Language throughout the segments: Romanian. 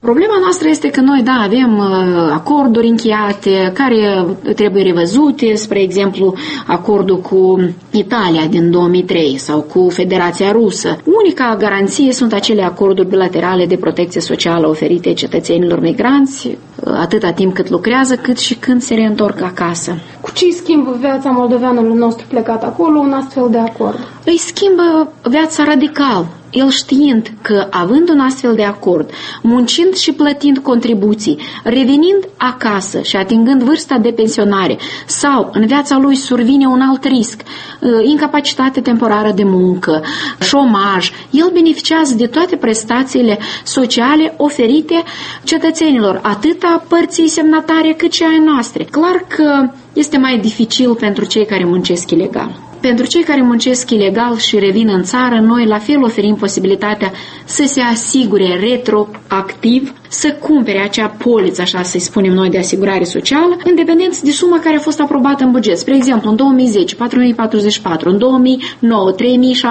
Problema noastră este că noi, avem acorduri încheiate care trebuie revăzute, spre exemplu, acordul cu Italia din 2003 sau cu Federația Rusă. Unica garanție sunt acele acorduri bilaterale de protecție socială oferite cetățenilor migranți, atâta timp cât lucrează, cât și când se reîntorc acasă. Cu ce schimbă viața moldoveanului nostru plecat acolo un astfel de acord? Îi schimbă viața radical. El știind că, având un astfel de acord, muncind și plătind contribuții, revenind acasă și atingând vârsta de pensionare sau în viața lui survine un alt risc, incapacitate temporară de muncă, șomaj, el beneficiază de toate prestațiile sociale oferite cetățenilor, atât a părții semnatare cât și a noastre. Clar că este mai dificil pentru cei care muncesc ilegal. Pentru cei care muncesc ilegal și revin în țară, noi la fel oferim posibilitatea să se asigure retroactiv, să cumpere acea poliță, așa să-i spunem noi, de asigurare socială, în dependență de suma care a fost aprobată în buget. Spre exemplu, în 2010, 4.044, în 2009, 3.075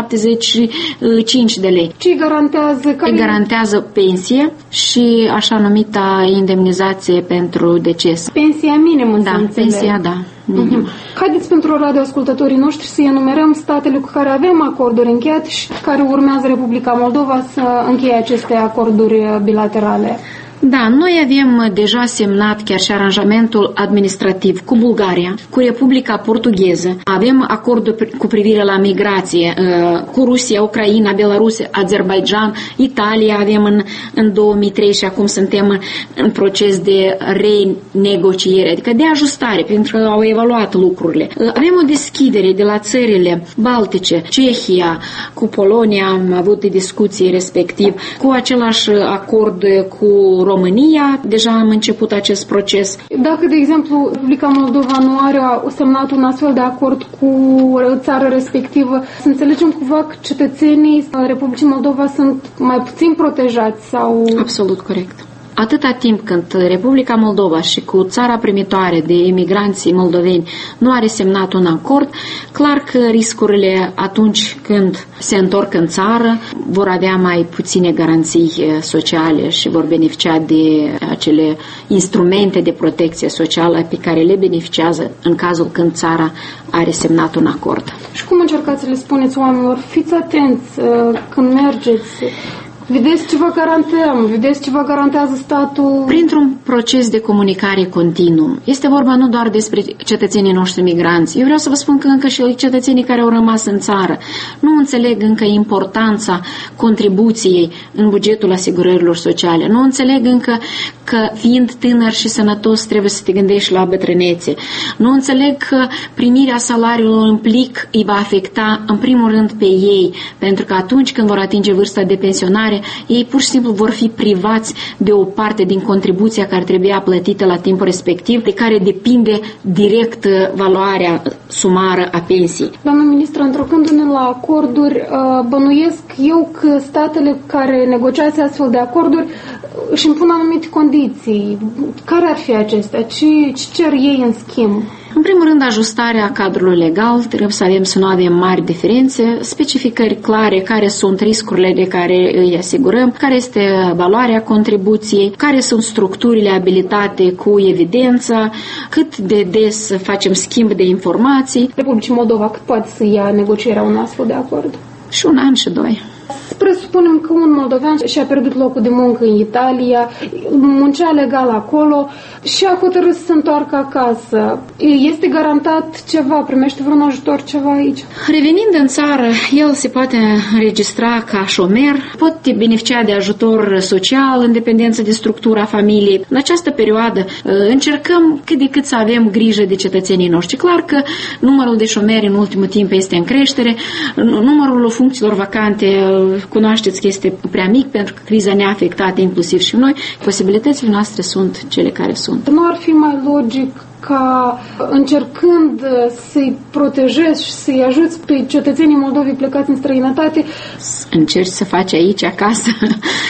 de lei. Ce garantează? Garantează pensie și așa numita indemnizație pentru deces. Pensia minimă, da, pensia, da. Haideți pentru radioascultătorii noștri să enumerăm statele cu care avem acorduri încheiate și care urmează Republica Moldova să încheie aceste acorduri bilaterale. Da, noi avem deja semnat chiar și aranjamentul administrativ cu Bulgaria, cu Republica Portugheză. Avem acordul cu privire la migrație cu Rusia, Ucraina, Belarus, Azerbaijan, Italia avem în 2003 și acum suntem în proces de renegociere, adică de ajustare, pentru că au evaluat lucrurile. Avem o deschidere de la țările Baltice, Cehia, cu Polonia am avut discuții respectiv, cu același acord cu România, deja am început acest proces. Dacă, de exemplu, Republica Moldova nu are semnat un astfel de acord cu țara respectivă, să înțelegem cumva că cetățenii Republicii Moldova sunt mai puțin protejați sau... Absolut corect. Atâta timp când Republica Moldova și cu țara primitoare de emigranții moldoveni nu are semnat un acord, clar că riscurile atunci când se întorc în țară vor avea mai puține garanții sociale și vor beneficia de acele instrumente de protecție socială pe care le beneficiază în cazul când țara are semnat un acord. Și cum încercați să le spuneți oamenilor? Fiți atenți când mergeți. Vedeți ce vă garantăm, vedeți ce vă garantează statul. Printr-un proces de comunicare continuu. Este vorba nu doar despre cetățenii noștri migranți. Eu vreau să vă spun că încă și cetățenii care au rămas în țară nu înțeleg încă importanța contribuției în bugetul asigurărilor sociale. Nu înțeleg încă că fiind tânăr și sănătos trebuie să te gândești la bătrânețe. Nu înțeleg că primirea salariului în plic îi va afecta în primul rând pe ei, pentru că atunci când vor atinge vârsta de pensionare, ei pur și simplu vor fi privați de o parte din contribuția care trebuia plătită la timpul respectiv, de care depinde direct valoarea sumară a pensiei. Doamnă ministră, întorcându-ne la acorduri, bănuiesc eu că statele care negociază astfel de acorduri își impun anumite condiții. Care ar fi acestea? Ce cer ei în schimb? În primul rând, ajustarea cadrului legal, trebuie să nu avem mari diferențe, specificări clare, care sunt riscurile de care îi asigurăm, care este valoarea contribuției, care sunt structurile abilitate cu evidența, cât de des facem schimb de informații. Republicii Moldova cât poate să ia negocierea un astfel de acord? Și 1 an și 2. Presupunem că un moldovean și-a pierdut locul de muncă în Italia, muncea legal acolo și a hotărât să se întoarcă acasă. Este garantat ceva? Primește vreun ajutor ceva aici? Revenind în țară, el se poate înregistra ca șomer, poate beneficia de ajutor social în dependență de structura familiei. În această perioadă încercăm cât de cât să avem grijă de cetățenii noștri. Clar că numărul de șomeri în ultimul timp este în creștere, numărul funcțiilor vacante cunoașteți că este prea mic pentru că criza ne-a afectat inclusiv și noi. Posibilitățile noastre sunt cele care sunt. Nu ar fi mai logic ca încercând să-i protejezi și să-i ajuți pe cetățenii Moldovei plecați în străinătate? Încerci să faci aici, acasă.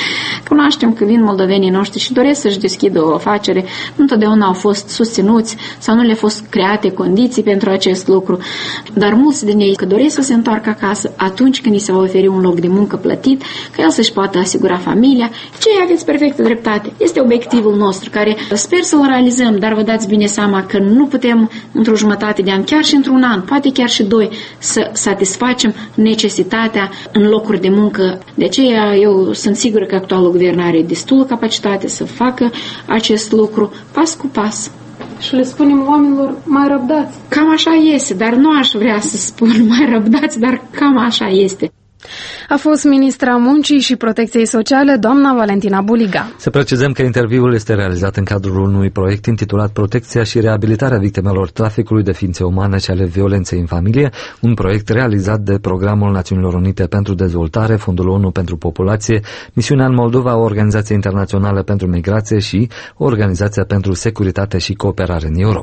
Cunoaștem că vin moldovenii noștri și doresc să-și deschidă o afacere, nu întotdeauna au fost susținuți sau nu le-au fost create condiții pentru acest lucru, dar mulți din ei că doresc să se întoarcă acasă atunci când îi se va oferi un loc de muncă plătit, că el să-și poată asigura familia. Ce aveți perfectă dreptate. Este obiectivul nostru, care sper să-l realizăm, dar vă dați bine seama că nu putem într-o jumătate de an, chiar și într-un an, poate chiar și 2, să satisfacem necesitatea în locuri de muncă. De aceea eu sunt sigură că actualul guvern are destulă capacitate să facă acest lucru pas cu pas. Și le spunem oamenilor, mai răbdați. Cam așa este, dar nu aș vrea să spun mai răbdați, dar cam așa este. A fost ministra Muncii și Protecției Sociale, doamna Valentina Buliga. Să precizăm că interviul este realizat în cadrul unui proiect intitulat Protecția și reabilitarea victimelor traficului de ființe umane și ale violenței în familie, un proiect realizat de Programul Națiunilor Unite pentru Dezvoltare, Fondul ONU pentru Populație, Misiunea în Moldova, Organizația Internațională pentru Migrație și Organizația pentru Securitate și Cooperare în Europa.